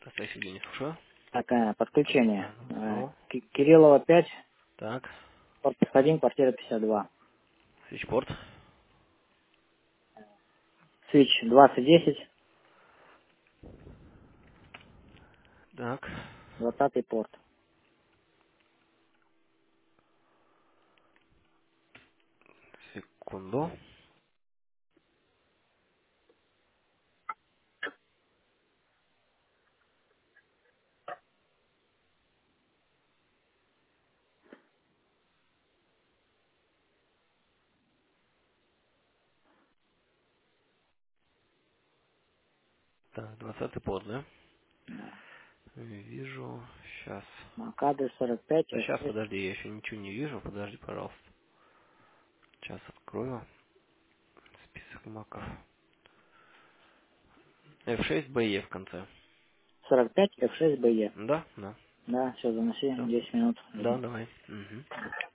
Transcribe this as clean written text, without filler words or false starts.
Настоящий день, слушаю. Такое подключение. Да, снова. Кириллова 5, Так, корпус 1, квартира 52. свитчпорт. Свич 2010, Так, 20 порт. секунду. Так, 20-й порт, да? Да. Вижу. Сейчас. Макадры 45, Да сейчас, F6. подожди, я еще ничего не вижу. Подожди, пожалуйста. Сейчас открою список маков. F6BE в конце. 45, F6, BE. Да, да. Да, все, заноси, Все. 10 минут, Да, жду. давай. Угу.